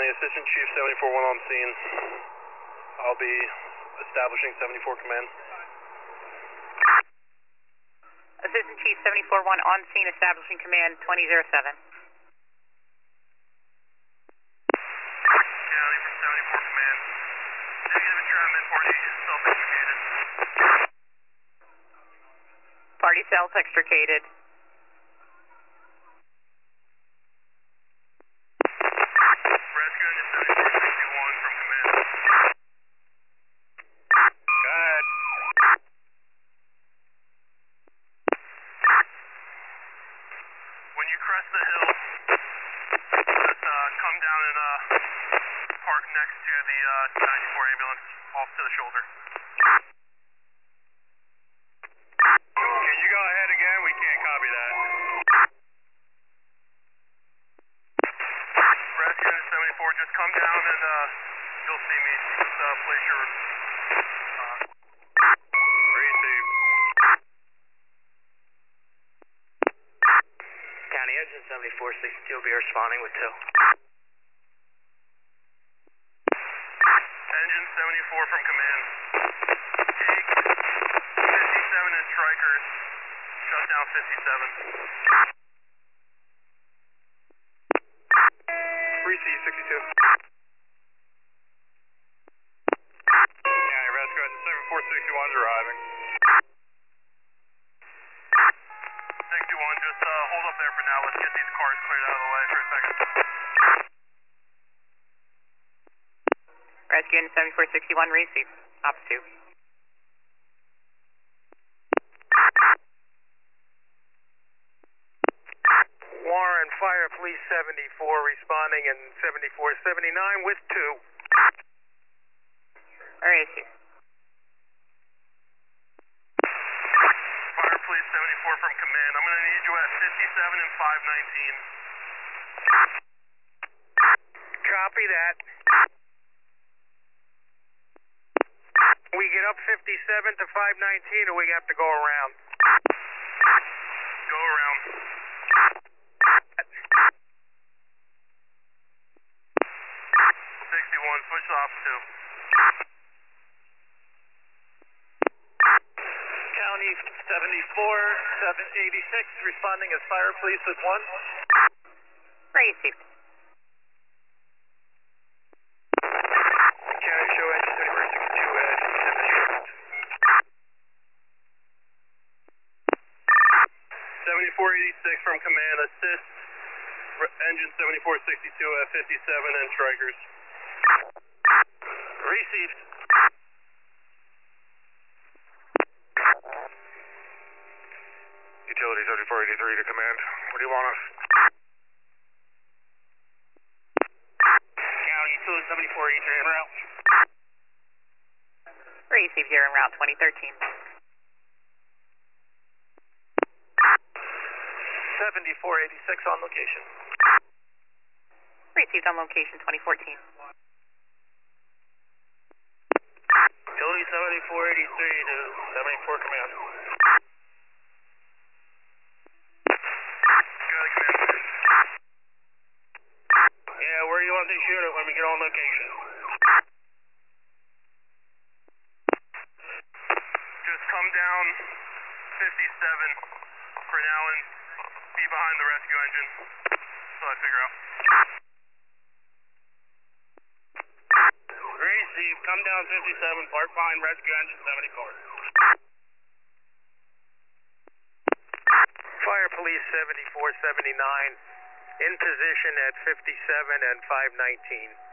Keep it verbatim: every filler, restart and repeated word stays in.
County, Assistant Chief seventy-four one on scene. I'll be establishing seventy-four command. Assistant Chief seventy-four one on scene, establishing command twenty oh seven. County from seventy-four command. Negative entrapment party self-extricated. Party self-extricated. Rescue engine seventy-four sixty-one from command. Go ahead. When you crest the hill, just uh, come down and uh, park next to the uh, ninety-four ambulance off to the shoulder. Can you go ahead again? We can't copy that. Rescue engine seventy-four, just come down and uh, you'll see me. Just uh, place your uh, receive. County engine seventy-four sixty-two will be responding with two. Engine seventy-four from command. Take fifty-seven and strikers. Shut down fifty-seven. Receive sixty-two. County rescue engine seventy-four sixty-one is arriving. sixty-one, just uh, hold up there for now. Let's get these cars cleared out of the way for a second. Rescue engine seventy-four sixty-one, receive. Ops two. Warren, Fire Police seventy-four responding in seventy-four seventy-nine with two. Receive. Fire Police seventy-four from command. I'm going to need you at fifty-seven and five nineteen. Copy that. We get up fifty-seven to five nineteen or we have to go around? Go around. sixty-one, switch off two. County seventy-four seven eighty-six responding as Fire Police with one. Received. County show engine seventy-four sixty-two at seventy-four eighty-six from command, assist engine seventy-four sixty-two at fifty-seven and strikers. Received. Utility seventy-four eighty-three to command. Where do you want us? County Utility seventy-four eighty-three en route. Received here en route twenty thirteen. seventy-four eighty-six on location. Received on location twenty fourteen. Utility seventy-four eighty-three to seventy-four command. Got it, command. Yeah, where do you want this unit when we get on location? Just come down fifty-seven for now and be behind the rescue engine until I figure out. Receive, come down fifty-seven, park behind rescue engine seventy-four. Fire Police seventy-four seventy-nine in position at fifty-seven and five nineteen.